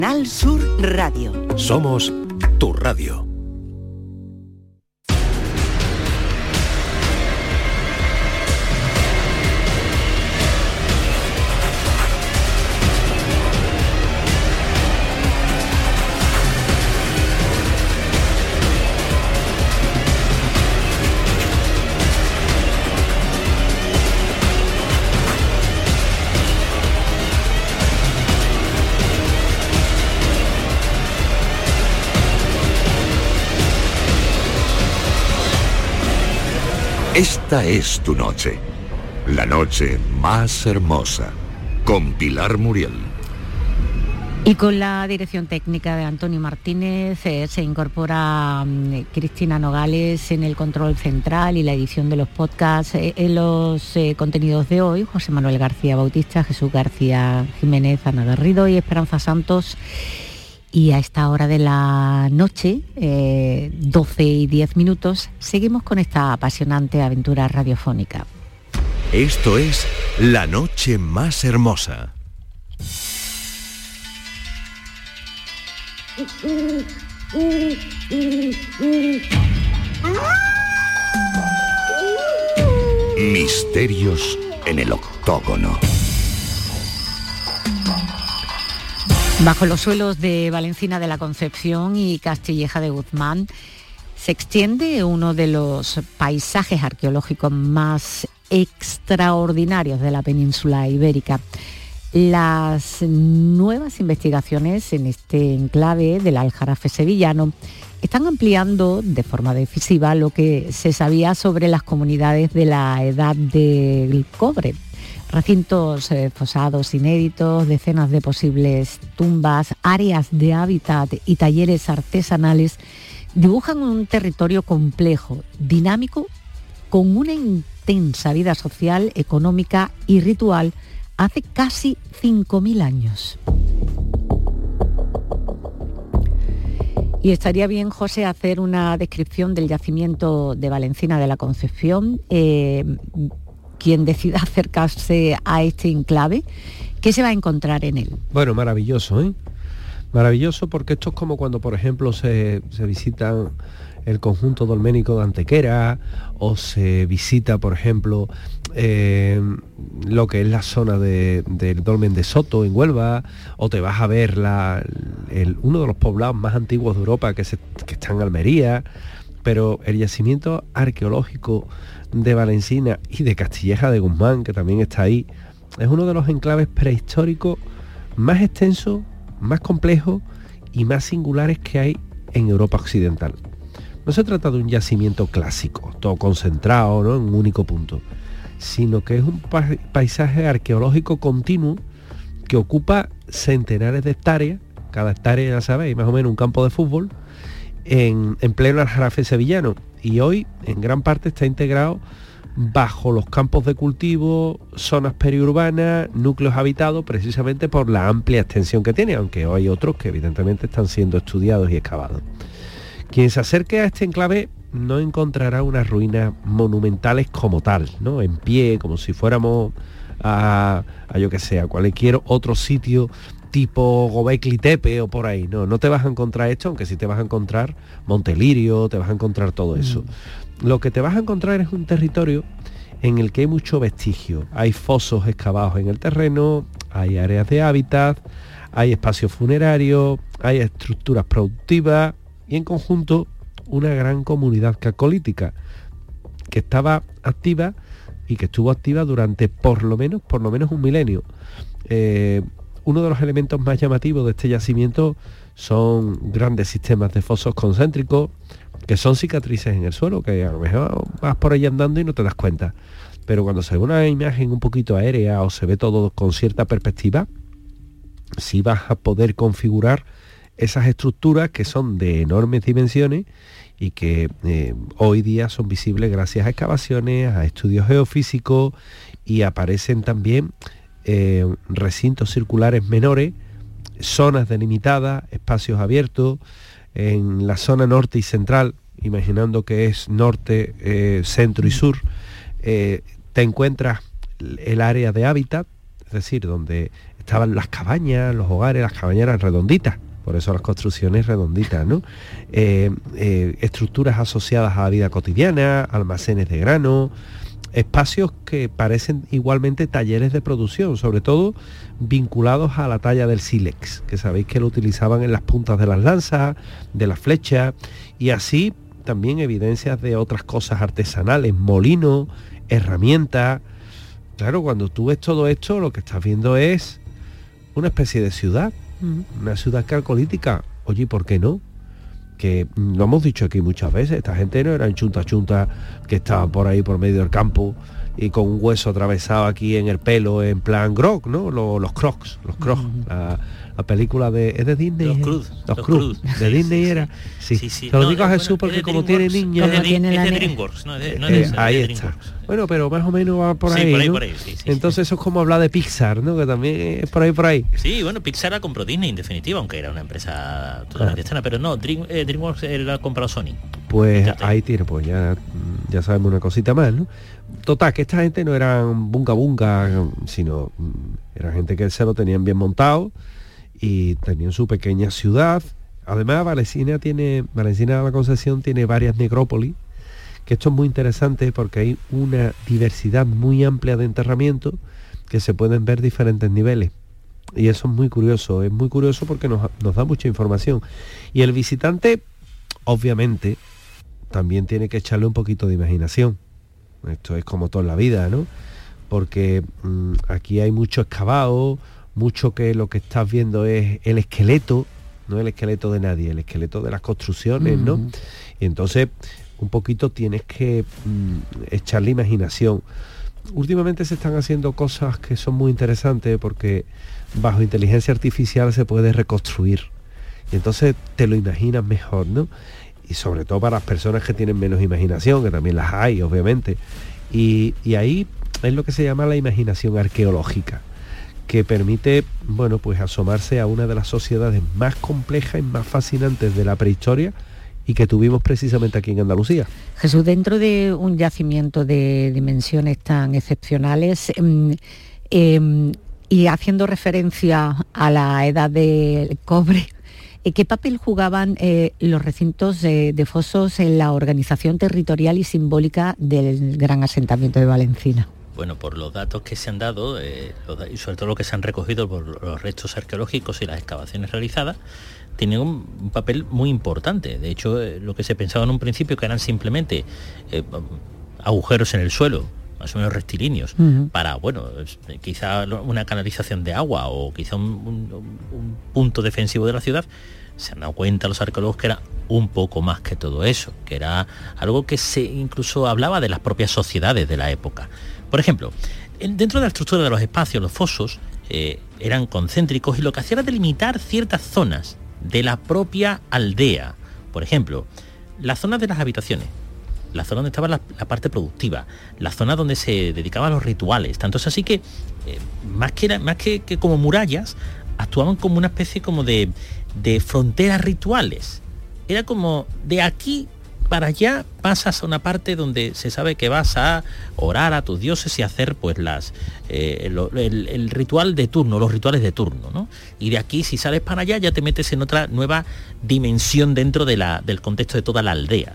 Canal Sur Radio. Somos tu radio. Esta es tu noche, la noche más hermosa, con Pilar Muriel. Y con la dirección técnica de Antonio Martínez se incorpora Cristina Nogales en el control central y la edición de los podcasts. En los contenidos de hoy, José Manuel García Bautista, Jesús García Jiménez, Ana Garrido y Esperanza Santos. Y a esta hora de la noche, 12:10, seguimos con esta apasionante aventura radiofónica. Esto es La Noche Más Hermosa. Misterios en el octógono. Bajo los suelos de Valencina de la Concepción y Castilleja de Guzmán se extiende uno de los paisajes arqueológicos más extraordinarios de la península ibérica. Las nuevas investigaciones en este enclave del Aljarafe sevillano están ampliando de forma decisiva lo que se sabía sobre las comunidades de la Edad del Cobre. Recintos fosados inéditos, decenas de posibles tumbas, áreas de hábitat y talleres artesanales dibujan un territorio complejo, dinámico, con una intensa vida social, económica y ritual hace casi 5.000 años. Y estaría bien, José, hacer una descripción del yacimiento de Valencina de la Concepción. Quien decida acercarse a este enclave, ¿qué se va a encontrar en él? Bueno, maravilloso, ¿eh? Maravilloso, porque esto es como cuando, por ejemplo, se visitan el conjunto dolménico de Antequera, o se visita, por ejemplo, lo que es la zona del dolmen de Soto, en Huelva, o te vas a ver uno de los poblados más antiguos de Europa que está en Almería. Pero el yacimiento arqueológico de Valencina y de Castilleja de Guzmán, que también está ahí, es uno de los enclaves prehistóricos más extensos, más complejos y más singulares que hay en Europa occidental. No se trata de un yacimiento clásico, todo concentrado, ¿no?, en un único punto, sino que es un paisaje arqueológico continuo que ocupa centenares de hectáreas, cada hectárea, ya sabéis, más o menos un campo de fútbol, en pleno Aljarafe sevillano, y hoy en gran parte está integrado bajo los campos de cultivo, zonas periurbanas, núcleos habitados, precisamente por la amplia extensión que tiene, aunque hay otros que evidentemente están siendo estudiados y excavados. Quien se acerque a este enclave no encontrará unas ruinas monumentales como tal, ¿no?, en pie, como si fuéramos a yo que sé, a cualquier otro sitio tipo Gobekli Tepe o por ahí. No te vas a encontrar esto, aunque sí te vas a encontrar Montelirio, te vas a encontrar todo eso. Lo que te vas a encontrar es un territorio en el que hay mucho vestigio. Hay fosos excavados en el terreno, hay áreas de hábitat, hay espacios funerarios, hay estructuras productivas y en conjunto una gran comunidad cacolítica que estaba activa y que estuvo activa durante por lo menos un milenio. Uno de los elementos más llamativos de este yacimiento son grandes sistemas de fosos concéntricos, que son cicatrices en el suelo, que a lo mejor vas por ahí andando y no te das cuenta. Pero cuando se ve una imagen un poquito aérea o se ve todo con cierta perspectiva, sí vas a poder configurar esas estructuras que son de enormes dimensiones y que hoy día son visibles gracias a excavaciones, a estudios geofísicos, y aparecen también recintos circulares menores, zonas delimitadas, espacios abiertos. En la zona norte y central, imaginando que es norte, centro y sur, te encuentras el área de hábitat, es decir, donde estaban las cabañas, los hogares, las cabañas eran redonditas, por eso las construcciones redonditas, ¿no? Estructuras asociadas a la vida cotidiana, almacenes de grano, espacios que parecen igualmente talleres de producción, sobre todo vinculados a la talla del sílex, que sabéis que lo utilizaban en las puntas de las lanzas, de las flechas, y así también evidencias de otras cosas artesanales, molinos, herramientas. Claro, cuando tú ves todo esto, lo que estás viendo es una especie de ciudad, una ciudad calcolítica. Oye, ¿por qué no? Que lo hemos dicho aquí muchas veces, esta gente no eran chunta que estaban por ahí por medio del campo y con un hueso atravesado aquí en el pelo en plan grog, ¿no? Los Crocs, la película es de Disney. Los Cruz de Disney era. Sí. Se lo digo a Jesús porque como tiene niños. Es de DreamWorks, no es ahí está. Bueno, pero más o menos va por ahí, ¿no? Entonces eso es como hablar de Pixar, ¿no? Que también es por ahí. Sí, bueno, Pixar la compró Disney en definitiva, aunque era una empresa totalmente externa, pero no, DreamWorks la ha comprado Sony. Pues ahí tiene, pues ya sabemos una cosita más, ¿no? Total, que esta gente no eran bunga, sino era gente que se lo tenían bien montado y tenían su pequeña ciudad. Además, Valencina de la Concepción tiene varias necrópolis, que esto es muy interesante porque hay una diversidad muy amplia de enterramientos que se pueden ver diferentes niveles. Y eso es muy curioso porque nos da mucha información. Y el visitante, obviamente, también tiene que echarle un poquito de imaginación. Esto es como todo en la vida, ¿no? Porque aquí hay mucho excavado, mucho que lo que estás viendo es el esqueleto, no el esqueleto de nadie, el esqueleto de las construcciones, ¿no? Y entonces un poquito tienes que echarle imaginación. Últimamente se están haciendo cosas que son muy interesantes porque bajo inteligencia artificial se puede reconstruir. Y entonces te lo imaginas mejor, ¿no? Y sobre todo para las personas que tienen menos imaginación, que también las hay, obviamente. Y ahí es lo que se llama la imaginación arqueológica, que permite, bueno, pues asomarse a una de las sociedades más complejas y más fascinantes de la prehistoria y que tuvimos precisamente aquí en Andalucía. Jesús, dentro de un yacimiento de dimensiones tan excepcionales y haciendo referencia a la edad del cobre, ¿qué papel jugaban los recintos de fosos en la organización territorial y simbólica del gran asentamiento de Valencina? Bueno, por los datos que se han dado, y sobre todo lo que se han recogido por los restos arqueológicos y las excavaciones realizadas, tienen un papel muy importante. De hecho, lo que se pensaba en un principio que eran simplemente agujeros en el suelo, más o menos rectilíneos, para, bueno, quizá una canalización de agua o quizá un punto defensivo de la ciudad, se han dado cuenta los arqueólogos que era un poco más que todo eso, que era algo que se incluso hablaba de las propias sociedades de la época. Por ejemplo, dentro de la estructura de los espacios, los fosos eran concéntricos y lo que hacía era delimitar ciertas zonas de la propia aldea. Por ejemplo, las zonas de las habitaciones, la zona donde estaba la parte productiva, la zona donde se dedicaban a los rituales. Tanto es así que, más que como murallas, actuaban como una especie como de fronteras rituales. Era como de aquí para allá pasas a una parte donde se sabe que vas a orar a tus dioses y hacer pues el ritual de turno, los rituales de turno, ¿no? Y de aquí, si sales para allá, ya te metes en otra nueva dimensión dentro del contexto de toda la aldea.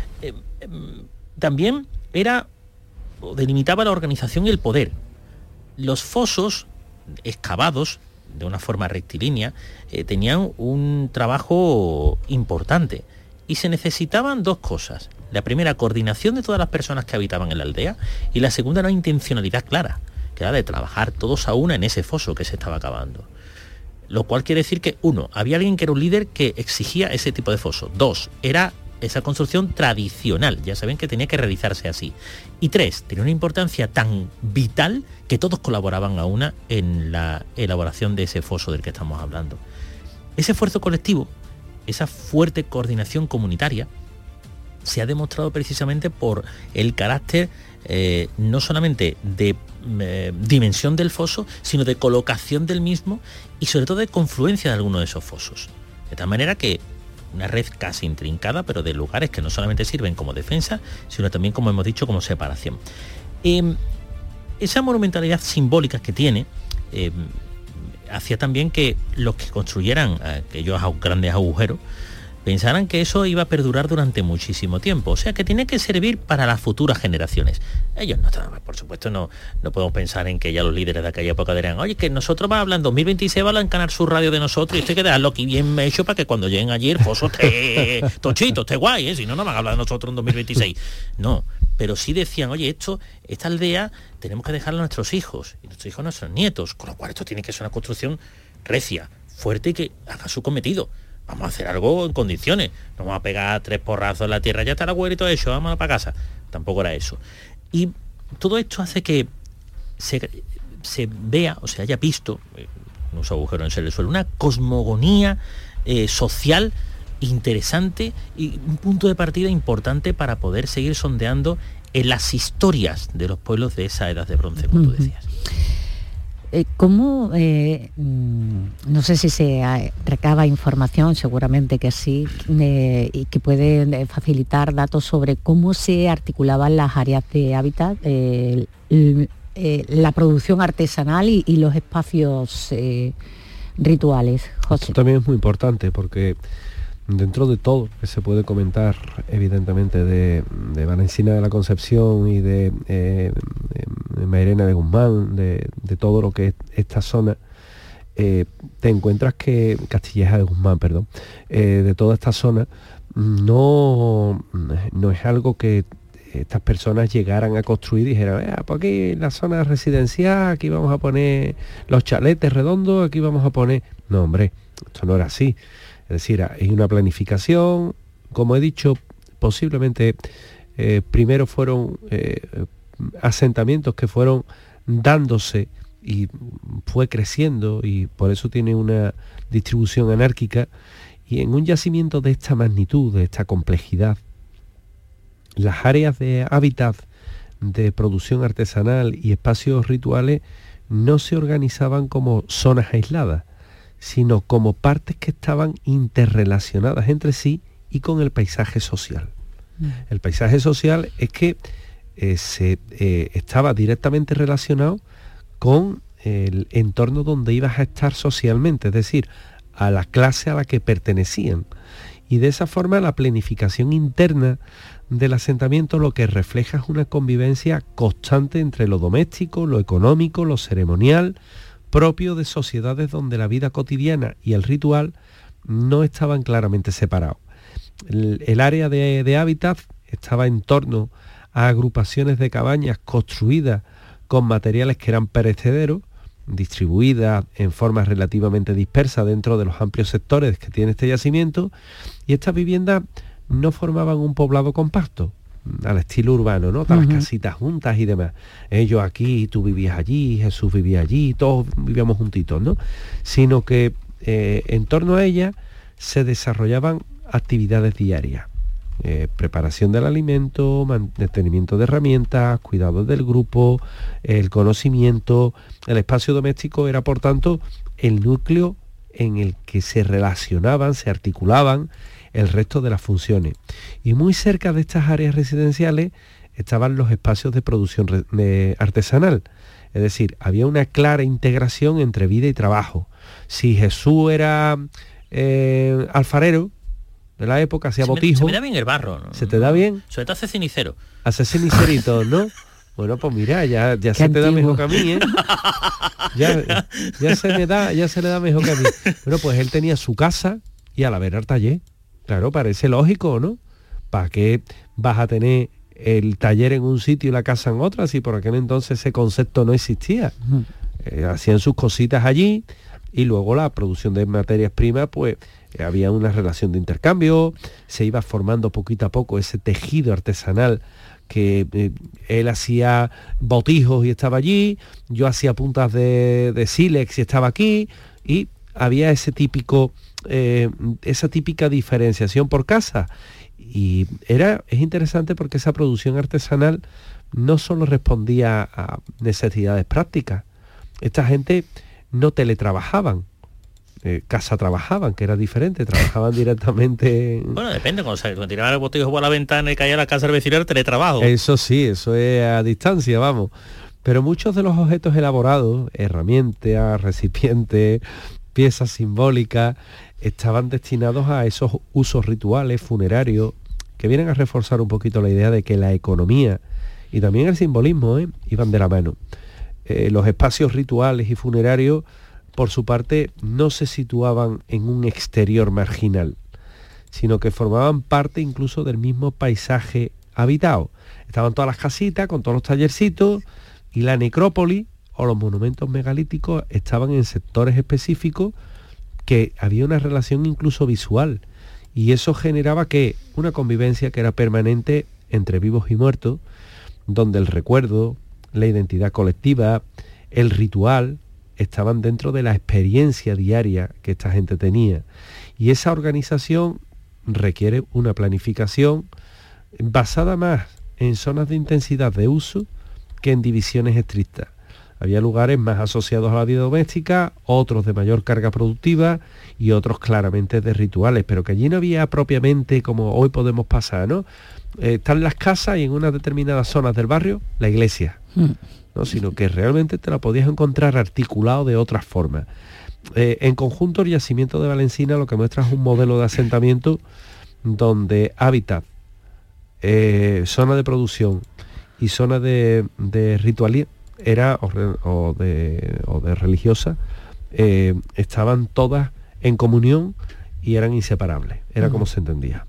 También delimitaba la organización y el poder. Los fosos excavados de una forma rectilínea tenían un trabajo importante y se necesitaban dos cosas. La primera, coordinación de todas las personas que habitaban en la aldea, y la segunda, una intencionalidad clara, que era de trabajar todos a una en ese foso que se estaba acabando. Lo cual quiere decir que, uno, había alguien que era un líder que exigía ese tipo de foso. Dos, era esa construcción tradicional, ya saben que tenía que realizarse así. Y tres, tenía una importancia tan vital que todos colaboraban a una en la elaboración de ese foso del que estamos hablando. Ese esfuerzo colectivo, esa fuerte coordinación comunitaria, se ha demostrado precisamente por el carácter no solamente de dimensión del foso, sino de colocación del mismo y sobre todo de confluencia de alguno de esos fosos. De tal manera que una red casi intrincada, pero de lugares que no solamente sirven como defensa, sino también, como hemos dicho, como separación. Esa monumentalidad simbólica que tiene hacía también que los que construyeran aquellos grandes agujeros pensaran que eso iba a perdurar durante muchísimo tiempo, o sea que tiene que servir para las futuras generaciones. Ellos no, por supuesto, no podemos pensar en que ya los líderes de aquella época dirían, oye, que nosotros vamos a hablar en 2026, van a encanar su radio de nosotros y esto hay que dejarlo aquí bien hecho para que cuando lleguen allí el foso esté tochito, esté guay, si no, no van a hablar de nosotros en 2026. No, pero sí decían, oye, esta aldea tenemos que dejarla a nuestros hijos, y nuestros hijos a nuestros nietos, con lo cual esto tiene que ser una construcción recia, fuerte y que haga su cometido. Vamos a hacer algo en condiciones, no vamos a pegar 3 porrazos en la tierra, ya está el agüero y todo eso, vámonos para casa. Tampoco era eso. Y todo esto hace que se vea, o se haya visto, unos agujeros en el suelo, una cosmogonía social interesante y un punto de partida importante para poder seguir sondeando en las historias de los pueblos de esa edad de bronce, como tú decías. ¿Cómo, no sé si se recaba información, seguramente que sí, y que pueden facilitar datos sobre cómo se articulaban las áreas de hábitat, la producción artesanal y los espacios rituales? José. Esto también es muy importante porque dentro de todo que se puede comentar, evidentemente, de Valencina de la Concepción y de Mairena de Guzmán, de todo lo que es esta zona, te encuentras que Castilleja de Guzmán, perdón, de toda esta zona, no es algo que estas personas llegaran a construir y dijeran, pues aquí en la zona residencial, aquí vamos a poner los chaletes redondos, aquí vamos a poner... No, hombre, esto no era así. Es decir, hay una planificación, como he dicho, posiblemente primero fueron asentamientos que fueron dándose y fue creciendo y por eso tiene una distribución anárquica, y en un yacimiento de esta magnitud, de esta complejidad, las áreas de hábitat, de producción artesanal y espacios rituales no se organizaban como zonas aisladas, sino como partes que estaban interrelacionadas entre sí y con el paisaje social. El paisaje social es que estaba directamente relacionado con el entorno donde ibas a estar socialmente, es decir, a la clase a la que pertenecían. Y de esa forma la planificación interna del asentamiento lo que refleja es una convivencia constante entre lo doméstico, lo económico, lo ceremonial, propio de sociedades donde la vida cotidiana y el ritual no estaban claramente separados. El área de hábitat estaba en torno a agrupaciones de cabañas construidas con materiales que eran perecederos, distribuidas en forma relativamente dispersa dentro de los amplios sectores que tiene este yacimiento, y estas viviendas no formaban un poblado compacto, al estilo urbano, ¿no? Todas las casitas juntas y demás. Ellos aquí, tú vivías allí, Jesús vivía allí, todos vivíamos juntitos, ¿no? Sino que en torno a ella se desarrollaban actividades diarias. Preparación del alimento, mantenimiento de herramientas, cuidados del grupo, el conocimiento. El espacio doméstico era, por tanto, el núcleo en el que se relacionaban, se articulaban el resto de las funciones. Y muy cerca de estas áreas residenciales estaban los espacios de producción artesanal. Es decir, había una clara integración entre vida y trabajo. Si Jesús era alfarero de la época, hacía botijo. Se me da bien el barro, ¿no? ¿Se te da bien? Sobre todo hace cenicero. Hace ceniceritos, ¿no? Bueno, pues mira, ya se te da mejor que a mí, ¿eh? Ya se le da mejor que a mí. Bueno, pues él tenía su casa y a la vera el taller. Claro, parece lógico, ¿no? ¿Para qué vas a tener el taller en un sitio y la casa en otra si por aquel entonces ese concepto no existía? Hacían sus cositas allí y luego la producción de materias primas, pues había una relación de intercambio, se iba formando poquito a poco ese tejido artesanal que él hacía botijos y estaba allí, yo hacía puntas de sílex y estaba aquí, y había esa típica diferenciación por casa. Y es interesante porque esa producción artesanal no solo respondía a necesidades prácticas. Esta gente no teletrabajaban, casa trabajaban, que era diferente, trabajaban directamente. Bueno, depende, cuando tiraban el botillo por la ventana y caía la casa del vecino, el teletrabajo. Eso sí, eso es a distancia, vamos. Pero muchos de los objetos elaborados, herramientas, recipientes, piezas simbólicas, estaban destinados a esos usos rituales, funerarios, que vienen a reforzar un poquito la idea de que la economía y también el simbolismo iban de la mano. Los espacios rituales y funerarios, por su parte, no se situaban en un exterior marginal, sino que formaban parte incluso del mismo paisaje habitado. Estaban todas las casitas con todos los tallercitos, y la necrópolis o los monumentos megalíticos estaban en sectores específicos que había una relación incluso visual, y eso generaba que una convivencia que era permanente entre vivos y muertos, donde el recuerdo, la identidad colectiva, el ritual estaban dentro de la experiencia diaria que esta gente tenía. Y esa organización requiere una planificación basada más en zonas de intensidad de uso que en divisiones estrictas. Había lugares más asociados a la vida doméstica, otros de mayor carga productiva y otros claramente de rituales, pero que allí no había propiamente como hoy podemos pasar, ¿no? Están las casas y en unas determinadas zonas del barrio la iglesia, ¿no? Sino que realmente te la podías encontrar articulado de otras formas. En conjunto, el yacimiento de Valencina lo que muestra es un modelo de asentamiento donde hábitat, zona de producción y zona de ritualía o de religiosa, estaban todas en comunión y eran inseparables, era como se entendía.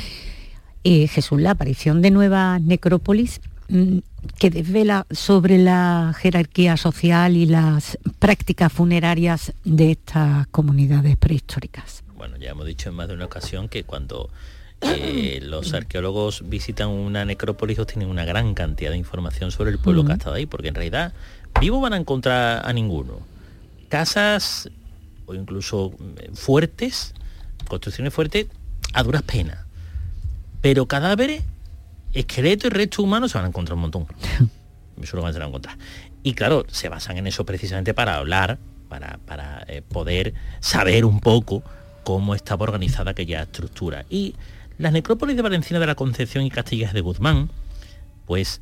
Jesús, la aparición de nuevas necrópolis que desvela sobre la jerarquía social y las prácticas funerarias de estas comunidades prehistóricas. Bueno, ya hemos dicho en más de una ocasión que cuando los arqueólogos visitan una necrópolis obtienen una gran cantidad de información sobre el pueblo que ha estado ahí, porque en realidad vivo van a encontrar a ninguno. Casas o incluso fuertes, construcciones fuertes, a duras penas. Pero cadáveres, esqueletos y restos humanos se van a encontrar un montón. Eso lo van a encontrar. Y claro, se basan en eso precisamente para hablar, para poder saber un poco cómo estaba organizada aquella estructura. Y las necrópolis de Valencina de la Concepción y Castillejas de Guzmán, pues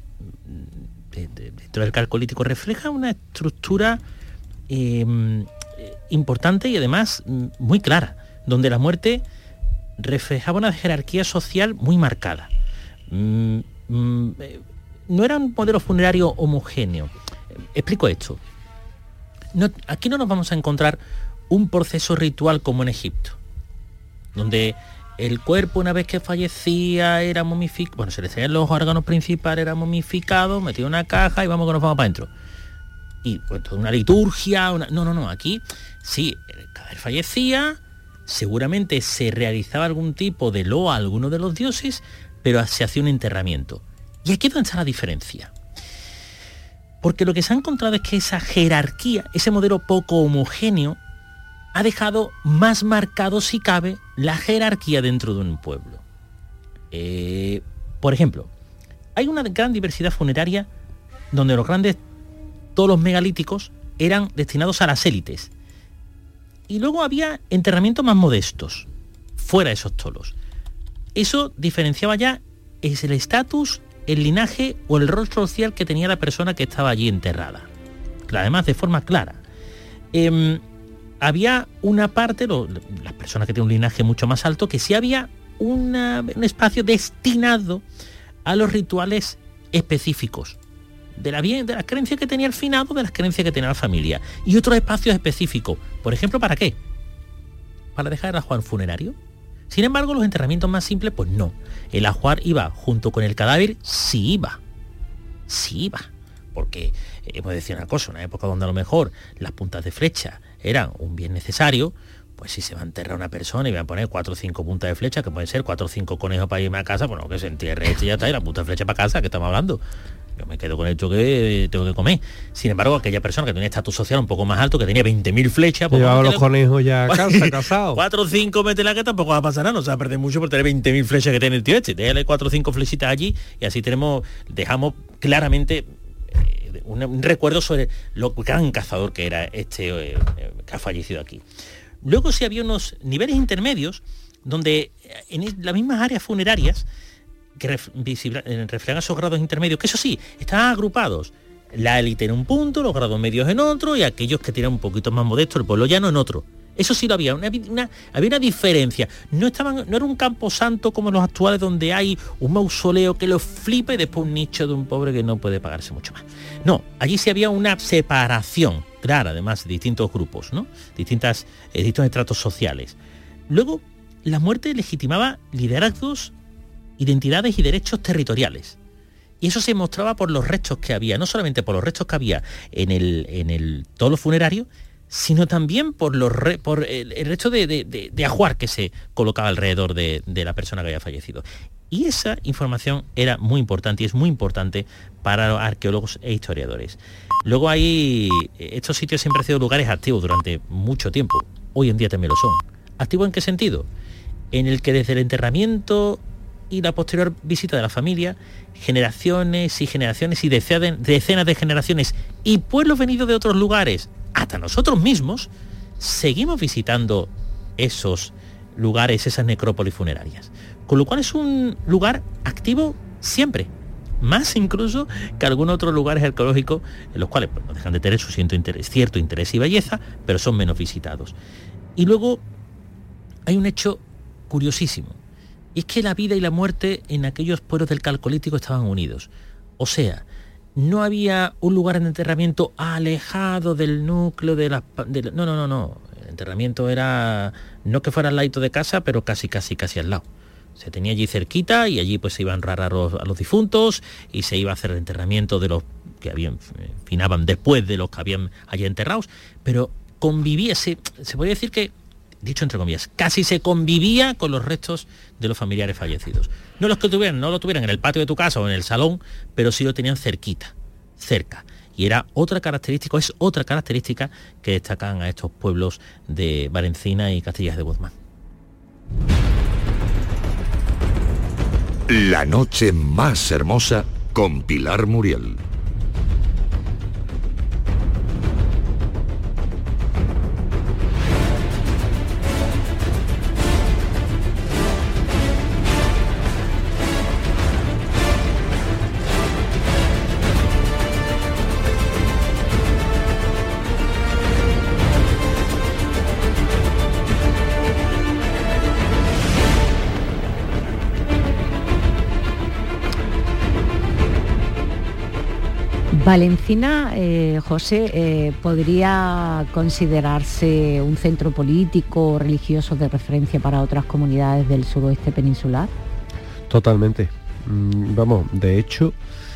dentro del calcolítico refleja una estructura importante y además muy clara, donde la muerte reflejaba una jerarquía social muy marcada. No era un modelo funerario homogéneo. Explico esto. Aquí no nos vamos a encontrar un proceso ritual como en Egipto, donde el cuerpo una vez que fallecía era momificado, bueno, se le traían los órganos principales, era momificado, metido en una caja y vamos que nos vamos para adentro. Y pues toda una liturgia, No, aquí sí, el cadáver fallecía, seguramente se realizaba algún tipo de loa a alguno de los dioses, pero se hacía un enterramiento. Y aquí es donde está la diferencia. Porque lo que se ha encontrado es que esa jerarquía, ese modelo poco homogéneo, ha dejado más marcado, si cabe, la jerarquía dentro de un pueblo. Por ejemplo, hay una gran diversidad funeraria donde todos los megalíticos eran destinados a las élites. Y luego había enterramientos más modestos, fuera de esos tolos. Eso diferenciaba ya es el estatus, el linaje o el rol social que tenía la persona que estaba allí enterrada. Además, de forma clara. Había una parte, las personas que tienen un linaje mucho más alto, que sí había un espacio destinado a los rituales específicos, de las creencias que tenía el finado, de las creencias que tenía la familia, y otros espacios específicos. Por ejemplo, ¿para qué? ¿Para dejar el ajuar funerario? Sin embargo, los enterramientos más simples, pues no. El ajuar iba junto con el cadáver, sí iba. Porque hemos decir una cosa, una época donde a lo mejor las puntas de flecha eran un bien necesario, pues si se va a enterrar una persona y van a poner 4 o 5 puntas de flecha, que pueden ser 4 o 5 conejos para irme a casa, bueno, que se entierre y ya está, y la punta de flecha para casa, que estamos hablando. Yo me quedo con esto que tengo que comer. Sin embargo, aquella persona que tenía estatus social un poco más alto, que tenía 20.000 flechas... Pues llevaba los conejos ya a casa, casados. 4 o 5 métela, que tampoco va a pasar nada, no se va a perder mucho por tener 20.000 flechas que tiene el tío este. Déjale 4 o 5 flechitas allí y así dejamos claramente un recuerdo sobre lo gran cazador que era este que ha fallecido aquí. Luego sí había unos niveles intermedios donde en las mismas áreas funerarias que reflejan esos grados intermedios, que eso sí, estaban agrupados La élite en un punto, los grados medios en otro y aquellos que tienen un poquito más modesto, el pueblo llano en otro. Eso sí lo había, había una diferencia. No era un camposanto como los actuales donde hay un mausoleo que lo flipa y después un nicho de un pobre que no puede pagarse mucho más. No, allí sí había una separación clara, además, de distintos grupos, ¿no? Distintos estratos sociales. Luego, la muerte legitimaba liderazgos, identidades y derechos territoriales. Y eso se mostraba por los restos que había, no solamente por los restos que había en el tolo funerario, sino también por el resto de ajuar que se colocaba alrededor de la persona que había fallecido. Y esa información era muy importante y es muy importante para los arqueólogos e historiadores. Luego estos sitios siempre han sido lugares activos durante mucho tiempo. Hoy en día también lo son. ¿Activos en qué sentido? En el que desde el enterramiento y la posterior visita de la familia, generaciones y generaciones y decenas de generaciones y pueblos venidos de otros lugares, hasta nosotros mismos, seguimos visitando esos lugares, esas necrópolis funerarias. Con lo cual es un lugar activo siempre, más incluso que algunos otros lugares arqueológicos en los cuales no dejan de tener su cierto interés y belleza, pero son menos visitados. Y luego hay un hecho curiosísimo, y es que la vida y la muerte en aquellos pueblos del Calcolítico estaban unidos. O sea, no había un lugar de enterramiento alejado del núcleo de las... No. El enterramiento era, no que fuera al ladito de casa, pero casi al lado. Se tenía allí cerquita y allí pues se iban a honrar a los difuntos y se iba a hacer el enterramiento de los que finaban después de los que habían allí enterrados. Pero convivía, se podría decir que, dicho entre comillas, casi se convivía con los restos de los familiares fallecidos. No lo tuvieran en el patio de tu casa o en el salón, pero sí lo tenían cerca. Y es otra característica que destacan a estos pueblos de Valencina y Castilla de Guzmán. La noche más hermosa con Pilar Muriel. Valencina, José, ¿podría considerarse un centro político o religioso de referencia para otras comunidades del suroeste peninsular? Totalmente. Vamos, de hecho,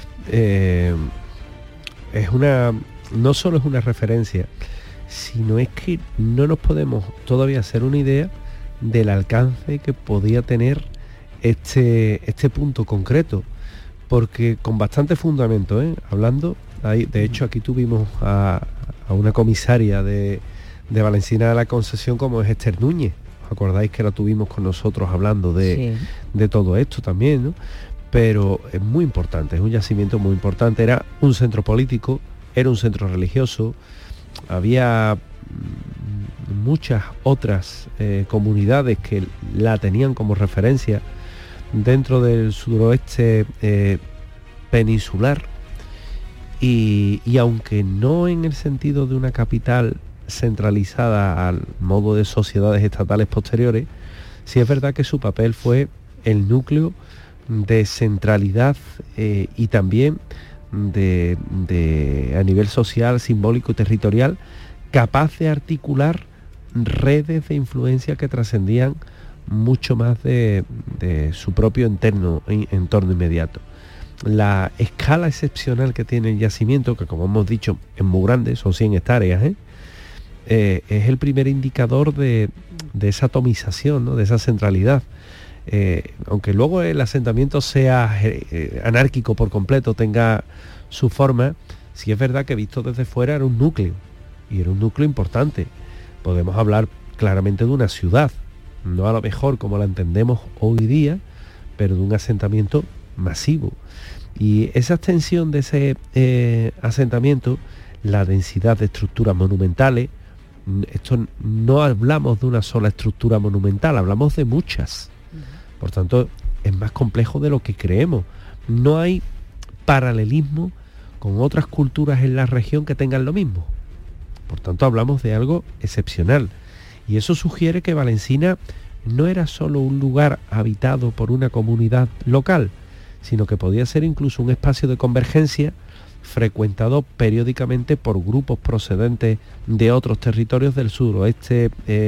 no solo es una referencia, sino es que no nos podemos todavía hacer una idea del alcance que podía tener este punto concreto. Porque con bastante fundamento, hablando, de hecho aquí tuvimos a una comisaria de Valencina de la Concesión como es Esther Núñez. ¿Os acordáis que la tuvimos con nosotros hablando de todo esto también, ¿no? Pero es muy importante, es un yacimiento muy importante. Era un centro político, era un centro religioso, había muchas otras comunidades que la tenían como referencia dentro del suroeste peninsular y aunque no en el sentido de una capital centralizada al modo de sociedades estatales posteriores, sí es verdad que su papel fue el núcleo de centralidad y también de a nivel social, simbólico y territorial, capaz de articular redes de influencia que trascendían mucho más de su propio entorno inmediato. La escala excepcional que tiene el yacimiento, que como hemos dicho es muy grande, son 100 hectáreas, es el primer indicador de esa atomización, ¿no? De esa centralidad. Aunque luego el asentamiento sea anárquico por completo, tenga su forma, sí es verdad que visto desde fuera era un núcleo, y era un núcleo importante. Podemos hablar claramente de una ciudad, no a lo mejor como la entendemos hoy día, pero de un asentamiento masivo. Y esa extensión de ese asentamiento, la densidad de estructuras monumentales, esto no hablamos de una sola estructura monumental, hablamos de muchas. Por tanto, es más complejo de lo que creemos. No hay paralelismo con otras culturas en la región que tengan lo mismo. Por tanto, hablamos de algo excepcional. Y eso sugiere que Valencina no era solo un lugar habitado por una comunidad local, sino que podía ser incluso un espacio de convergencia frecuentado periódicamente por grupos procedentes de otros territorios del suroeste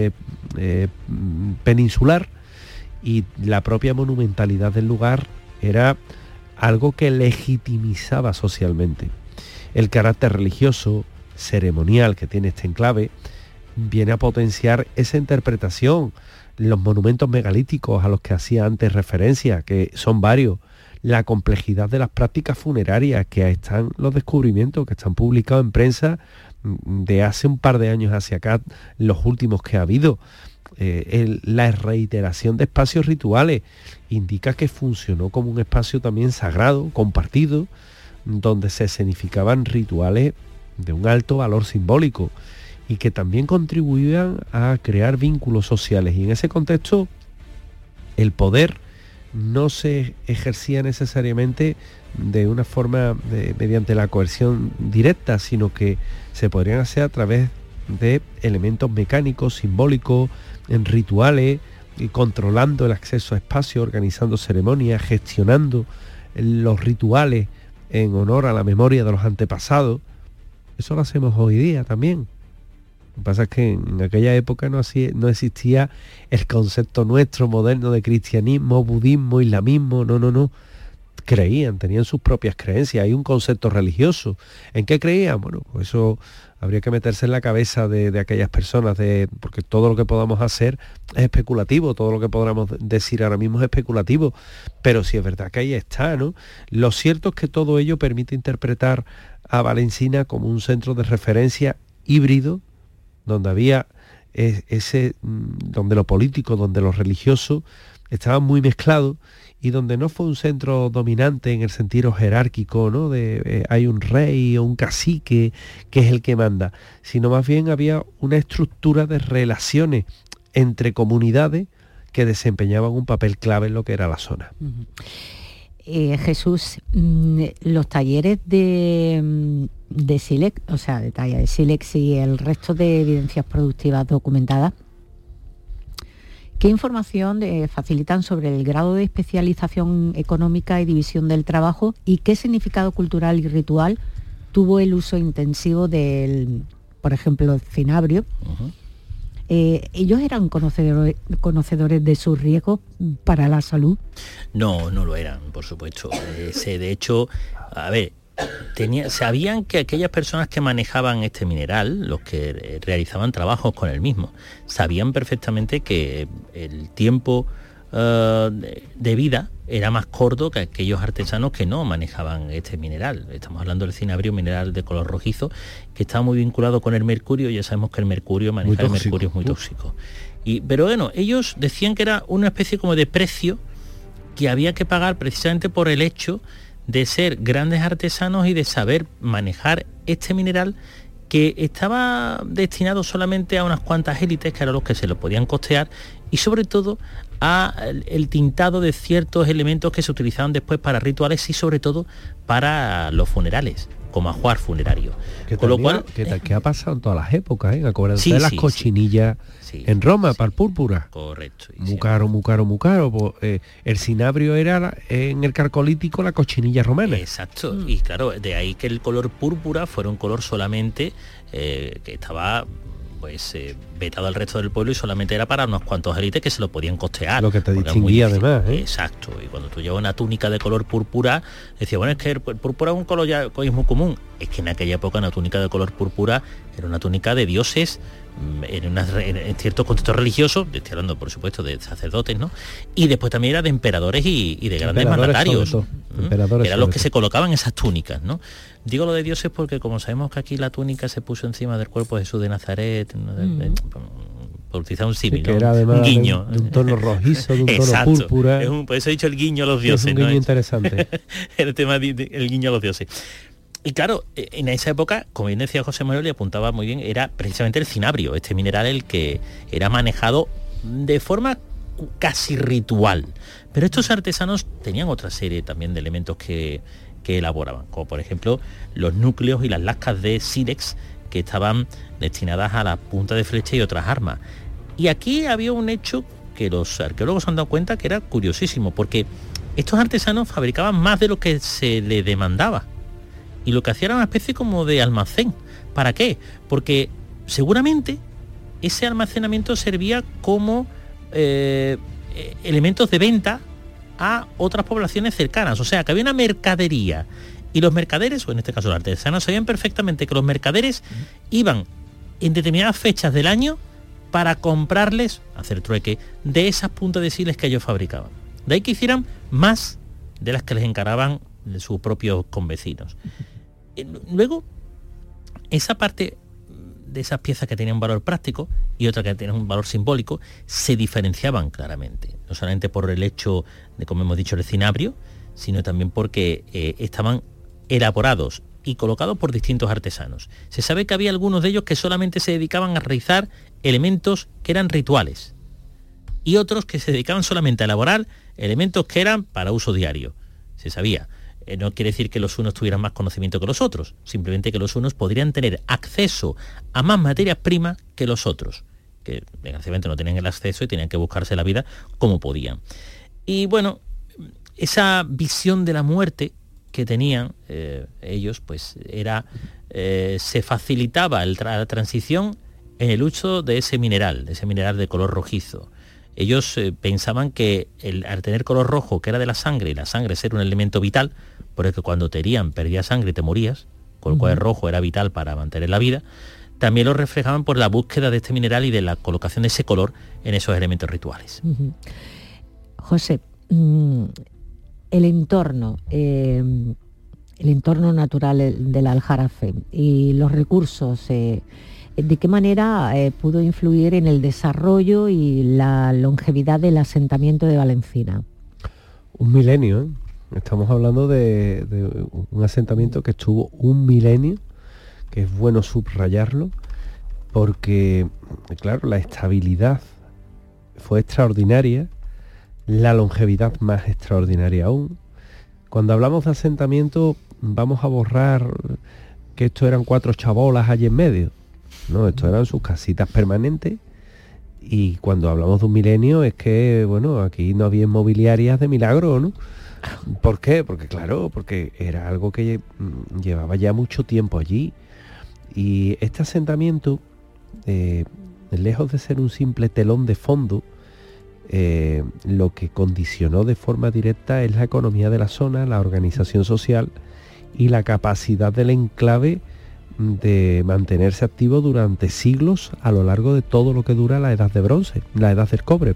peninsular, y la propia monumentalidad del lugar era algo que legitimizaba socialmente. El carácter religioso, ceremonial que tiene este enclave viene a potenciar esa interpretación. Los monumentos megalíticos a los que hacía antes referencia, que son varios, la complejidad de las prácticas funerarias, que están los descubrimientos que están publicados en prensa de hace un par de años hacia acá, los últimos que ha habido, la reiteración de espacios rituales, indica que funcionó como un espacio también sagrado, compartido, donde se escenificaban rituales de un alto valor simbólico y que también contribuían a crear vínculos sociales. Y en ese contexto el poder no se ejercía necesariamente de una forma mediante la coerción directa, sino que se podrían hacer a través de elementos mecánicos, simbólicos, en rituales, y controlando el acceso a espacios, organizando ceremonias, gestionando los rituales en honor a la memoria de los antepasados. Eso lo hacemos hoy día también. Lo que pasa es que en aquella época no existía el concepto nuestro moderno de cristianismo, budismo, islamismo, no. Creían, tenían sus propias creencias, hay un concepto religioso. ¿En qué creían? Bueno, pues eso habría que meterse en la cabeza de aquellas personas, porque todo lo que podamos hacer es especulativo, todo lo que podamos decir ahora mismo es especulativo, pero sí es verdad que ahí está, ¿no? Lo cierto es que todo ello permite interpretar a Valencina como un centro de referencia híbrido, donde había donde lo político, donde lo religioso estaban muy mezclados, y donde no fue un centro dominante en el sentido jerárquico, ¿no? Hay un rey o un cacique que es el que manda, sino más bien había una estructura de relaciones entre comunidades que desempeñaban un papel clave en lo que era la zona. Jesús, los talleres de sílex, o sea, de talla de sílex y el resto de evidencias productivas documentadas, ¿qué información facilitan sobre el grado de especialización económica y división del trabajo, y qué significado cultural y ritual tuvo el uso intensivo del, por ejemplo, el cinabrio? Uh-huh. ¿Ellos eran conocedores de sus riesgos para la salud? No lo eran, por supuesto. De hecho, a ver, sabían que aquellas personas que manejaban este mineral, los que realizaban trabajos con el mismo, sabían perfectamente que el tiempo de vida era más corto que aquellos artesanos que no manejaban este mineral. Estamos hablando del cinabrio, mineral de color rojizo, que está muy vinculado con el mercurio. Ya sabemos que el mercurio, manejar el mercurio es muy tóxico. Pero bueno, ellos decían que era una especie como de precio que había que pagar precisamente por el hecho de ser grandes artesanos y de saber manejar este mineral, que estaba destinado solamente a unas cuantas élites, que eran los que se lo podían costear, y sobre todo a el tintado de ciertos elementos que se utilizaban después para rituales y sobre todo para los funerales, como ajuar funerario. Con lo cual, que ha pasado en todas las épocas, ¿eh? Acuérdense de las cochinillas en Roma, para el púrpura. Correcto. Muy caro. El cinabrio era en el Carcolítico la cochinilla romana. Exacto. Y claro, de ahí que el color púrpura fuera un color solamente que estaba vetado al resto del pueblo, y solamente era para unos cuantos élites que se lo podían costear. Lo que te distinguía además, ¿eh? Exacto. Y cuando tú llevas una túnica de color púrpura, decía, bueno, es que el púrpura es un color ya es muy común. Es que en aquella época una túnica de color púrpura era una túnica de dioses, en ciertos contextos religiosos, estoy hablando por supuesto de sacerdotes, ¿no? Y después también era de emperadores y de grandes mandatarios. Eran los que se colocaban esas túnicas, ¿no? Digo lo de dioses porque como sabemos que aquí la túnica se puso encima del cuerpo de Jesús de Nazaret, por utilizar un símil, que era además un guiño de un tono rojizo, de un tono púrpura. Por eso he dicho el guiño a los dioses. Es un guiño interesante. El tema del guiño a los dioses. Y claro, en esa época, como bien decía José Manuel y apuntaba muy bien, era precisamente el cinabrio, este mineral, el que era manejado de forma casi ritual. Pero estos artesanos tenían otra serie también de elementos que que elaboraban, como por ejemplo los núcleos y las lascas de sílex que estaban destinadas a la punta de flecha y otras armas. Y aquí había un hecho que los arqueólogos se han dado cuenta que era curiosísimo, porque estos artesanos fabricaban más de lo que se les demandaba. Y lo que hacía era una especie como de almacén. ¿Para qué? Porque seguramente ese almacenamiento servía como elementos de venta a otras poblaciones cercanas. O sea, que había una mercadería. Y los mercaderes, o en este caso los artesanos, sabían perfectamente que los mercaderes iban en determinadas fechas del año para comprarles, hacer trueque, de esas puntas de sílex que ellos fabricaban. De ahí que hicieran más de las que les encargaban de sus propios convecinos. Luego, esa parte de esas piezas que tenían un valor práctico y otra que tenían un valor simbólico se diferenciaban claramente, no solamente por el hecho de, como hemos dicho, el cinabrio, sino también porque estaban elaborados y colocados por distintos artesanos. Se sabe que había algunos de ellos que solamente se dedicaban a realizar elementos que eran rituales y otros que se dedicaban solamente a elaborar elementos que eran para uso diario. Se sabía. No quiere decir que los unos tuvieran más conocimiento que los otros, simplemente que los unos podrían tener acceso a más materias primas que los otros, que desgraciadamente no tenían el acceso y tenían que buscarse la vida como podían. Y bueno, esa visión de la muerte que tenían ellos, pues era se facilitaba la transición en el uso de ese mineral de color rojizo. Ellos pensaban que al tener color rojo, que era de la sangre, y la sangre ser un elemento vital, porque cuando te herían, perdías sangre y te morías, con lo cual el rojo era vital para mantener la vida, también lo reflejaban por la búsqueda de este mineral y de la colocación de ese color en esos elementos rituales. José, el entorno natural del Aljarafe y los recursos, ¿de qué manera pudo influir en el desarrollo y la longevidad del asentamiento de Valencina? Un milenio, ¿eh? Estamos hablando de un asentamiento que estuvo un milenio, que es bueno subrayarlo, porque, claro, la estabilidad fue extraordinaria, la longevidad más extraordinaria aún. Cuando hablamos de asentamiento, vamos a borrar que esto eran 4 chabolas allí en medio. No, esto eran sus casitas permanentes, y cuando hablamos de un milenio es que, bueno, aquí no había inmobiliarias de milagro, ¿no? ¿Por qué? Porque claro, porque era algo que llevaba ya mucho tiempo allí, y este asentamiento, lejos de ser un simple telón de fondo, lo que condicionó de forma directa es la economía de la zona, la organización social y la capacidad del enclave de mantenerse activo durante siglos a lo largo de todo lo que dura la edad del cobre.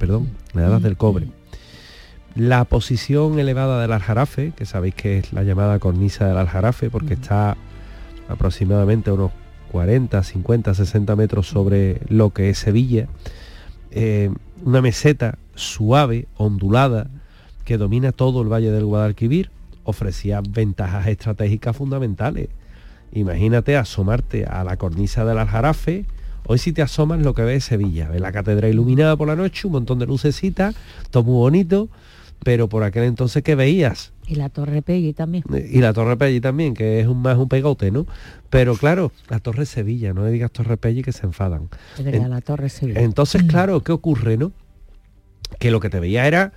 La posición elevada del Aljarafe, que sabéis que es la llamada cornisa del Aljarafe, porque está aproximadamente a unos 40, 50, 60 metros sobre lo que es Sevilla, una meseta suave, ondulada, que domina todo el valle del Guadalquivir, ofrecía ventajas estratégicas fundamentales. Imagínate asomarte a la cornisa del Aljarafe. Hoy si te asomas lo que ves es Sevilla, ves la catedral iluminada por la noche, un montón de lucecitas, todo muy bonito, pero por aquel entonces, ¿qué veías? Y la Torre Pelli también. Y la Torre Pelli también, que es más un pegote, ¿no? Pero claro, la Torre Sevilla, no le digas Torre Pelli que se enfadan. La Torre Sevilla. Entonces, claro, ¿qué ocurre, no? Que lo que te veía era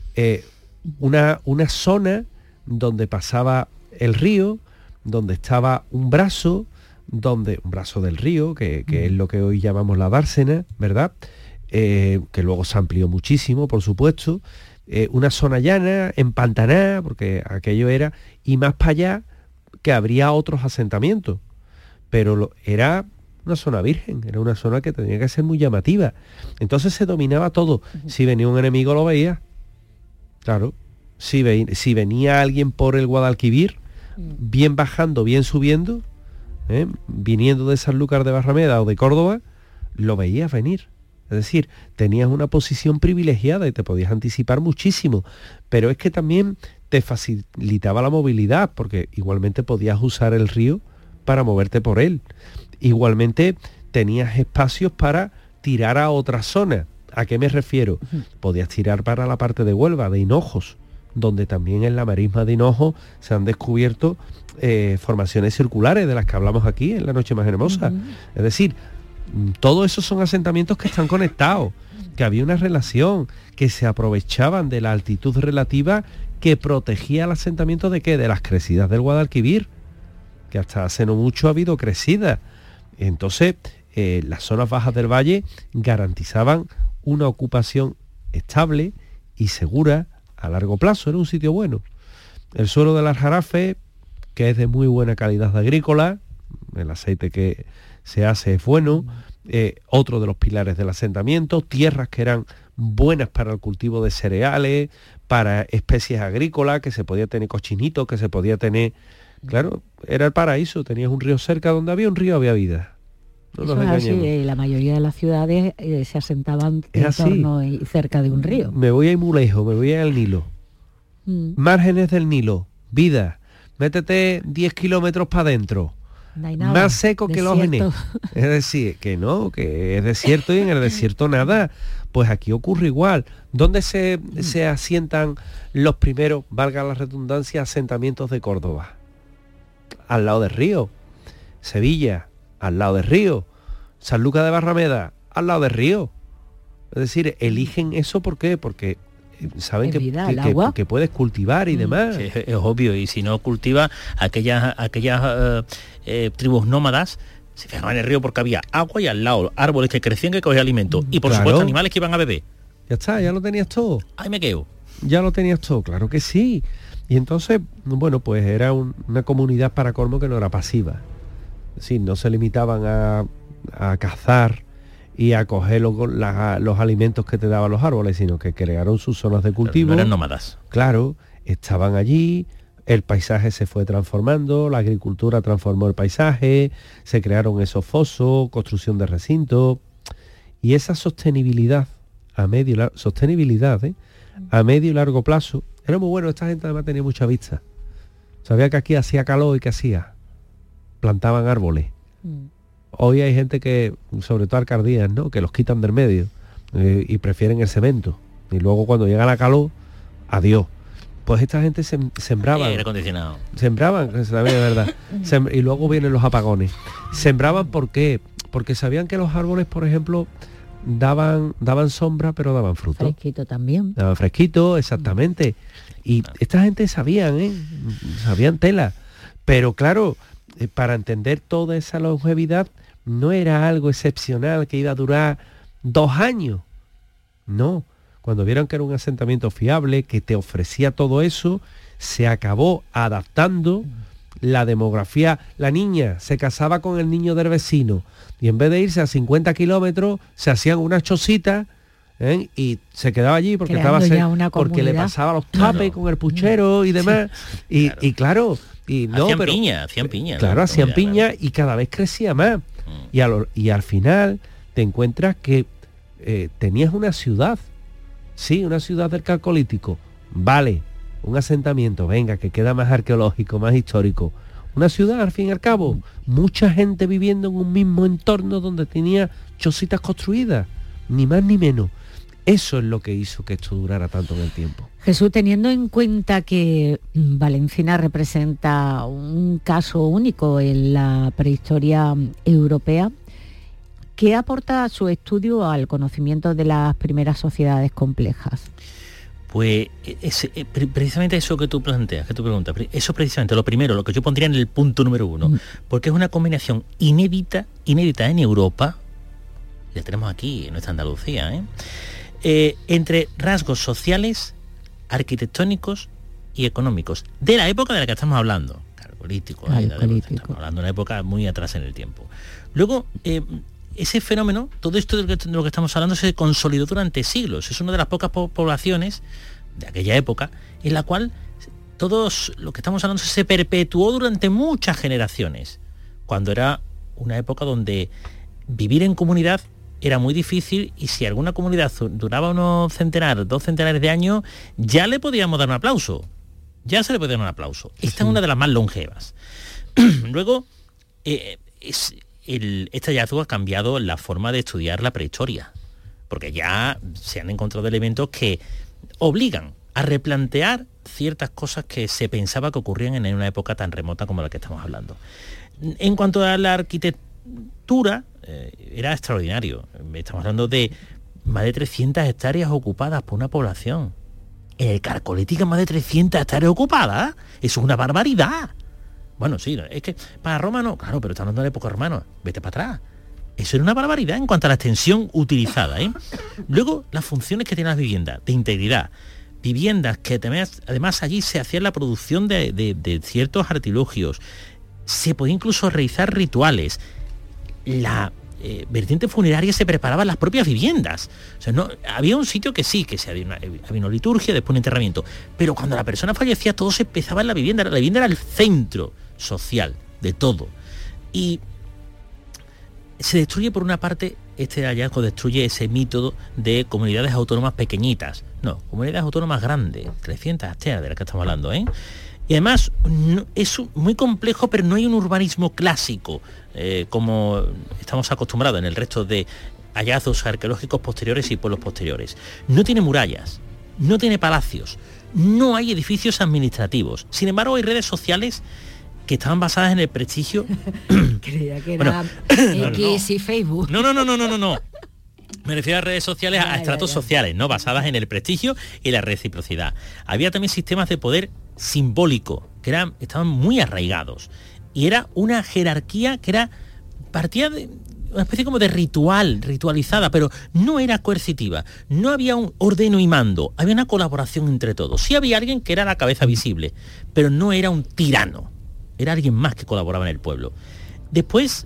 una zona donde pasaba el río, donde estaba un brazo del río, que es lo que hoy llamamos la dársena, ¿verdad? Que luego se amplió muchísimo, por supuesto. Una zona llana, empantanada, porque aquello era, y más para allá que habría otros asentamientos, pero era una zona virgen, era una zona que tenía que ser muy llamativa. Entonces se dominaba todo. Si venía un enemigo lo veía, claro. Si venía alguien por el Guadalquivir, bien bajando, bien subiendo, viniendo de Sanlúcar de Barrameda o de Córdoba, lo veías venir. Es decir, tenías una posición privilegiada y te podías anticipar muchísimo, pero es que también te facilitaba la movilidad, porque igualmente podías usar el río para moverte por él. Igualmente tenías espacios para tirar a otra zona. ¿A qué me refiero? Podías tirar para la parte de Huelva, de Hinojos, donde también en la marisma de Hinojo se han descubierto formaciones circulares de las que hablamos aquí en La Noche Más Hermosa. Es decir, todo eso son asentamientos que están conectados, que había una relación, que se aprovechaban de la altitud relativa que protegía el asentamiento de ¿qué? De las crecidas del Guadalquivir, que hasta hace no mucho ha habido crecidas. Entonces, las zonas bajas del valle garantizaban una ocupación estable y segura a largo plazo. Era un sitio bueno. El suelo del Aljarafe, que es de muy buena calidad agrícola, el aceite que se hace es bueno, otro de los pilares del asentamiento, tierras que eran buenas para el cultivo de cereales, para especies agrícolas, que se podía tener cochinitos, que se podía tener... Claro, era el paraíso, tenías un río cerca, donde había un río había vida. No nos engañemos. Así, la mayoría de las ciudades se asentaban en torno y cerca de un río. Me voy a ir muy lejos, me voy al Nilo. Márgenes del Nilo, vida. Métete 10 kilómetros para adentro. No hay nada, más seco que los Genés. Es decir, que no, que es desierto y en el desierto nada. Pues aquí ocurre igual. ¿Dónde se asientan los primeros, valga la redundancia, asentamientos de Córdoba? Al lado del río. Sevilla, al lado del río. Sanlúcar de Barrameda, al lado del río. Es decir, eligen eso, ¿por qué? Porque saben que puedes cultivar y demás. Sí, es obvio, y si no cultiva aquellas tribus nómadas se fijaban en el río porque había agua y al lado árboles que crecían que cogían alimento y por supuesto animales que iban a beber. Ya está, ya lo tenías todo. Ahí me quedo. Ya lo tenías todo, claro que sí. Y entonces, bueno, pues era una comunidad para colmo que no era pasiva. Es decir, no se limitaban a cazar y a coger los alimentos que te daban los árboles, sino que crearon sus zonas de cultivo. No eran nómadas. Claro, estaban allí, el paisaje se fue transformando, la agricultura transformó el paisaje, se crearon esos fosos, construcción de recintos, y esa sostenibilidad a medio y largo plazo era muy bueno. Esta gente además tenía mucha vista. Sabía que aquí hacía calor y que hacía. Plantaban árboles. Hoy hay gente que, sobre todo alcaldías, ¿no?, que los quitan del medio y prefieren el cemento. Y luego cuando llega la calor, adiós. Pues esta gente sembraba. Aire acondicionado. Sembraban, que es la verdad. Y luego vienen los apagones. Sembraban, ¿por qué? Porque sabían que los árboles, por ejemplo, daban sombra, pero daban fruto. Fresquito también. Daban fresquito, exactamente. Y esta gente sabían tela. Pero claro, para entender toda esa longevidad, no era algo excepcional que iba a durar 2 años. No. Cuando vieron que era un asentamiento fiable, que te ofrecía todo eso, se acabó adaptando la demografía. La niña se casaba con el niño del vecino y en vez de irse a 50 kilómetros, se hacían unas chocitas y se quedaba allí porque porque le pasaba los tapes con el puchero y demás. Y claro, hacían piña. Claro, hacían piña y cada vez crecía más. Y al final te encuentras que tenías una ciudad. Sí, una ciudad del Calcolítico. Vale, un asentamiento, venga, que queda más arqueológico, más histórico. Una ciudad, al fin y al cabo. Mucha gente viviendo en un mismo entorno donde tenía chocitas construidas. Ni más ni menos. Eso es lo que hizo que esto durara tanto en el tiempo. Jesús, teniendo en cuenta que Valencina representa un caso único en la prehistoria europea, ¿qué aporta su estudio al conocimiento de las primeras sociedades complejas? Pues precisamente eso que tú planteas, que tú preguntas, eso precisamente lo primero, lo que yo pondría en el punto número 1, porque es una combinación inédita en Europa, la tenemos aquí en nuestra Andalucía, entre rasgos sociales, arquitectónicos y económicos, de la época de la que estamos hablando, Calcolítico. Estamos hablando de una época muy atrás en el tiempo. Luego, ese fenómeno, todo esto de lo que estamos hablando se consolidó durante siglos. Es una de las pocas poblaciones de aquella época en la cual todos lo que estamos hablando se perpetuó durante muchas generaciones, cuando era una época donde vivir en comunidad era muy difícil y si alguna comunidad duraba 2 centenares de años, ya le podíamos dar un aplauso. Ya se le podía dar un aplauso. Esta es una de las más longevas. Luego, este hallazgo ha cambiado la forma de estudiar la prehistoria, porque ya se han encontrado elementos que obligan a replantear ciertas cosas que se pensaba que ocurrían en una época tan remota como la que estamos hablando. En cuanto a la arquitectura, era extraordinario. Estamos hablando de más de 300 hectáreas ocupadas por una población. En el Calcolítica más de 300 hectáreas ocupadas. Eso es una barbaridad. Bueno, sí, es que para Roma no, claro, pero está hablando de la época romana. Vete para atrás. Eso era una barbaridad en cuanto a la extensión utilizada. Luego, las funciones que tienen las viviendas, de integridad. Viviendas que además allí se hacía la producción de ciertos artilugios. Se podía incluso realizar rituales. La vertiente funeraria se preparaba en las propias viviendas. O sea, no, había un sitio que sí, que había una liturgia, después un enterramiento. Pero cuando la persona fallecía, todo se empezaba en la vivienda. La vivienda era el centro social de todo. Y se destruye por una parte, este hallazgo destruye ese mito de comunidades autónomas pequeñitas. No, comunidades autónomas grandes, 300 hectáreas de las que estamos hablando, Y además es muy complejo, pero no hay un urbanismo clásico, como estamos acostumbrados en el resto de hallazgos arqueológicos posteriores y pueblos posteriores. No tiene murallas, no tiene palacios, no hay edificios administrativos. Sin embargo, hay redes sociales que estaban basadas en el prestigio. Creía que era X y Facebook. No. Me refiero a redes sociales, a estratos sociales, ¿no? Basadas en el prestigio y la reciprocidad. Había también sistemas de poder simbólico que estaban muy arraigados. Y era una jerarquía que partía de una especie como de ritualizada, pero no era coercitiva. No había un ordeno y mando, había una colaboración entre todos. Sí había alguien que era la cabeza visible, pero no era un tirano. Era alguien más que colaboraba en el pueblo. Después,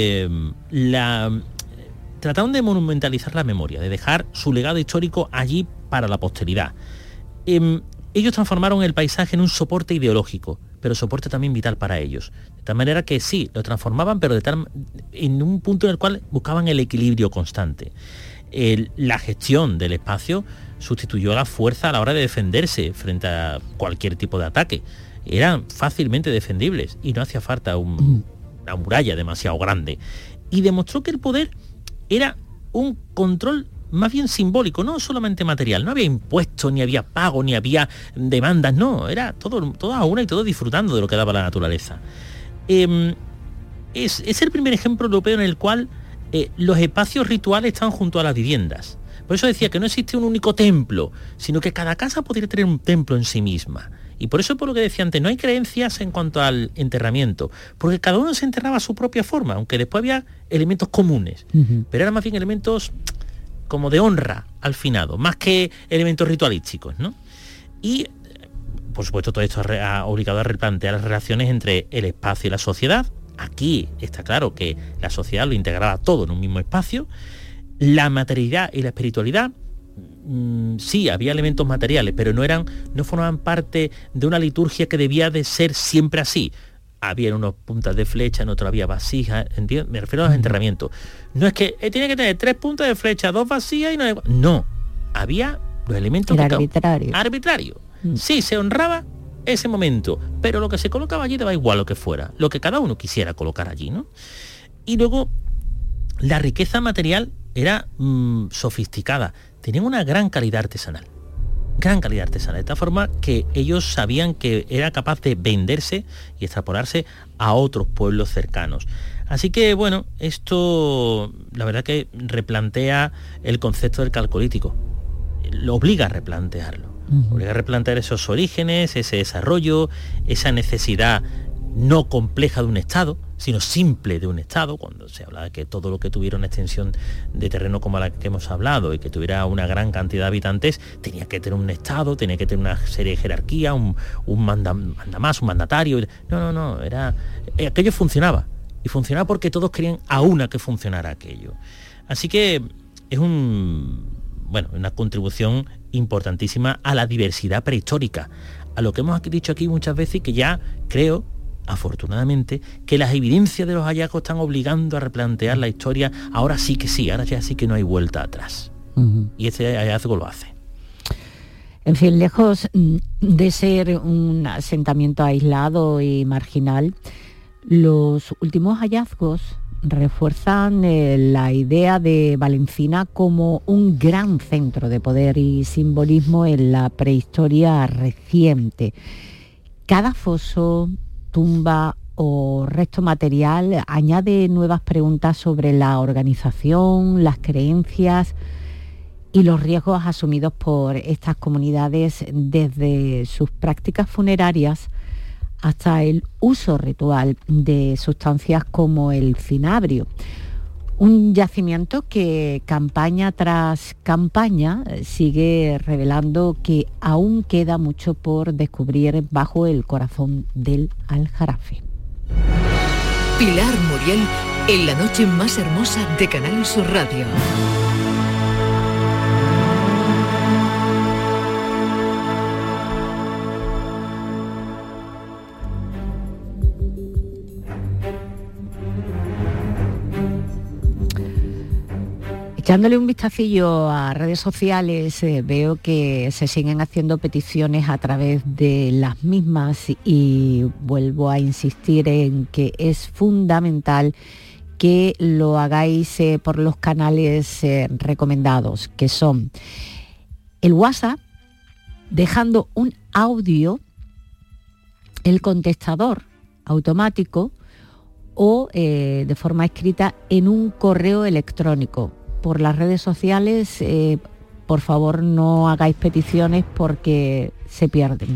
trataron de monumentalizar la memoria, de dejar su legado histórico allí para la posteridad. Ellos transformaron el paisaje en un soporte ideológico, pero soporte también vital para ellos. De tal manera que sí, lo transformaban, pero en un punto en el cual buscaban el equilibrio constante. La gestión del espacio sustituyó a la fuerza a la hora de defenderse frente a cualquier tipo de ataque. Eran fácilmente defendibles y no hacía falta una muralla demasiado grande. Y demostró que el poder era un control más bien simbólico, no solamente material. No había impuestos, ni había pago, ni había demandas, no. Era todo a una y todo disfrutando de lo que daba la naturaleza. Es el primer ejemplo europeo en el cual los espacios rituales están junto a las viviendas. Por eso decía que no existe un único templo, sino que cada casa podría tener un templo en sí misma. Y por eso, por lo que decía antes, no hay creencias en cuanto al enterramiento, porque cada uno se enterraba a su propia forma, aunque después había elementos comunes, pero eran más bien elementos como de honra al finado, más que elementos ritualísticos, ¿no? Y, por supuesto, todo esto ha obligado a replantear las relaciones entre el espacio y la sociedad. Aquí está claro que la sociedad lo integraba todo en un mismo espacio. La materialidad y la espiritualidad, sí, había elementos materiales, pero no formaban parte de una liturgia que debía de ser siempre así. Había unos puntas de flecha, en otro había vasijas, ¿entiendes? Me refiero a los enterramientos. No es que tiene que tener 3 puntas de flecha, 2 vasijas y no. Había los elementos arbitrario. Sí, se honraba ese momento, pero lo que se colocaba allí daba igual lo que fuera, lo que cada uno quisiera colocar allí, ¿no? Y luego la riqueza material era sofisticada, tenían una gran calidad artesanal, de tal forma que ellos sabían que era capaz de venderse y extrapolarse a otros pueblos cercanos. Así que bueno, esto la verdad que replantea el concepto del calcolítico, lo obliga a replantearlo, obliga a replantear esos orígenes, ese desarrollo, esa necesidad no compleja de un Estado, sino simple de un Estado, cuando se habla de que todo lo que tuviera una extensión de terreno como la que hemos hablado y que tuviera una gran cantidad de habitantes, tenía que tener un Estado, tenía que tener una serie de jerarquía, un mandamás, un mandatario. No, aquello funcionaba, y funcionaba porque todos querían a una que funcionara aquello. Así que es una contribución importantísima a la diversidad prehistórica, a lo que hemos dicho aquí muchas veces y que ya creo, afortunadamente, que las evidencias de los hallazgos están obligando a replantear la historia. Ahora sí, ahora ya sí que no hay vuelta atrás. Y este hallazgo lo hace. En fin, lejos de ser un asentamiento aislado y marginal, los últimos hallazgos refuerzan la idea de Valencina como un gran centro de poder y simbolismo en la prehistoria reciente. Cada foso, tumba o resto material añade nuevas preguntas sobre la organización, las creencias y los riesgos asumidos por estas comunidades, desde sus prácticas funerarias hasta el uso ritual de sustancias como el cinabrio. Un yacimiento que campaña tras campaña sigue revelando que aún queda mucho por descubrir bajo el corazón del Aljarafe. Pilar Muriel en la noche más hermosa de Canal Sur Radio. Echándole un vistacillo a redes sociales, veo que se siguen haciendo peticiones a través de las mismas y vuelvo a insistir en que es fundamental que lo hagáis por los canales recomendados, que son el WhatsApp, dejando un audio, el contestador automático o de forma escrita en un correo electrónico. Por las redes sociales, por favor no hagáis peticiones porque se pierden.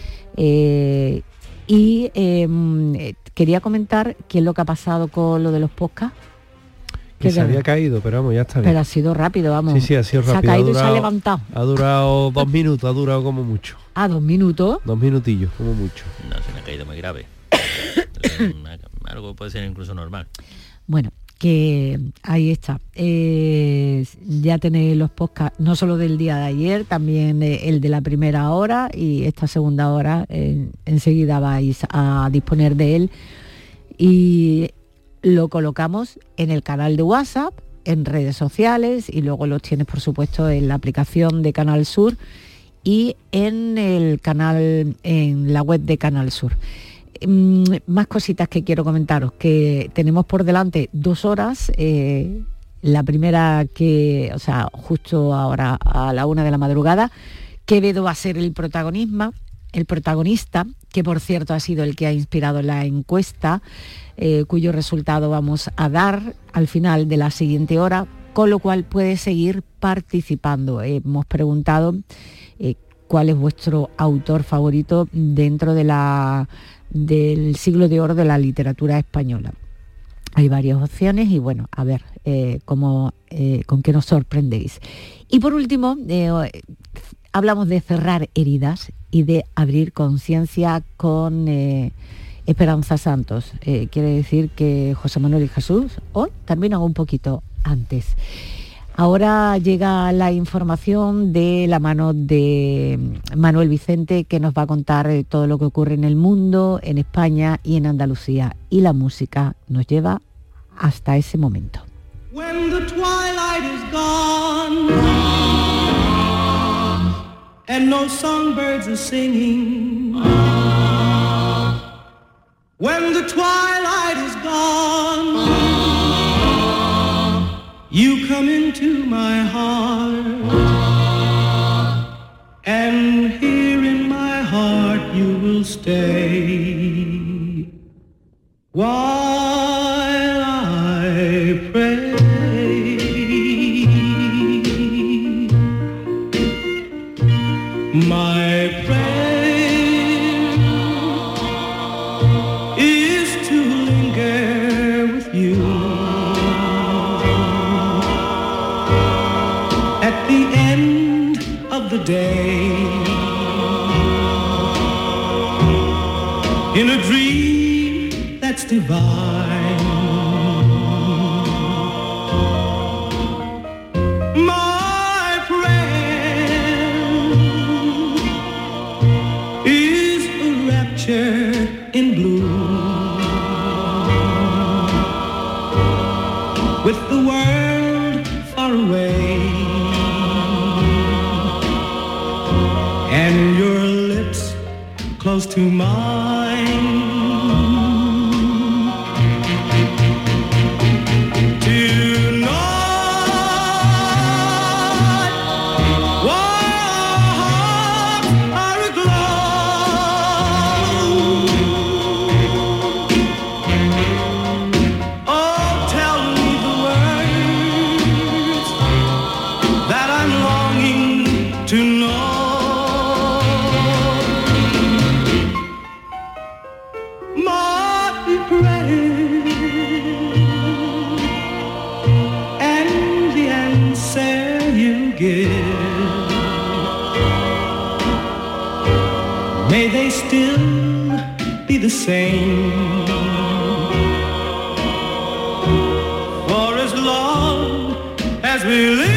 Quería comentar qué es lo que ha pasado con lo de los podcasts. Que se había caído, pero vamos, ya está bien. Pero ha sido rápido, vamos. Sí, ha sido rápido. Se ha caído y se ha levantado. Ha durado 2 minutos, ha durado como mucho. Ah, 2 minutos. 2 minutillos, como mucho. No, se me ha caído muy grave. Algo puede ser incluso normal. Bueno, que ahí está. Ya tenéis los podcasts, no solo del día de ayer, también el de la primera hora y esta segunda hora. Enseguida vais a disponer de él y lo colocamos en el canal de WhatsApp, en redes sociales, y luego los tienes, por supuesto, en la aplicación de Canal Sur y en el canal, en la web de Canal Sur. Más cositas que quiero comentaros, que tenemos por delante 2 horas, la primera justo ahora a la 1 de la madrugada, Quevedo va a ser el protagonista, que por cierto ha sido el que ha inspirado la encuesta, cuyo resultado vamos a dar al final de la siguiente hora, con lo cual puede seguir participando. Hemos preguntado cuál es vuestro autor favorito dentro del siglo de oro de la literatura española. Hay varias opciones y bueno, a ver con qué nos sorprendéis. Y por último, hablamos de cerrar heridas y de abrir conciencia con Esperanza Santos. Quiere decir que José Manuel y Jesús hoy terminan un poquito antes. Ahora llega la información de la mano de Manuel Vicente, que nos va a contar todo lo que ocurre en el mundo, en España y en Andalucía. Y la música nos lleva hasta ese momento. When the twilight is gone and no songbirds are singing, when the twilight is gone, you come into my heart, and here in my heart you will stay while I pray. My prayer is to linger with you at the end of the day, in a dream that's divine. My prayer is a rapture in bloom, with the world far away and your lips close to mine. give. May they still be the same. For as long as we live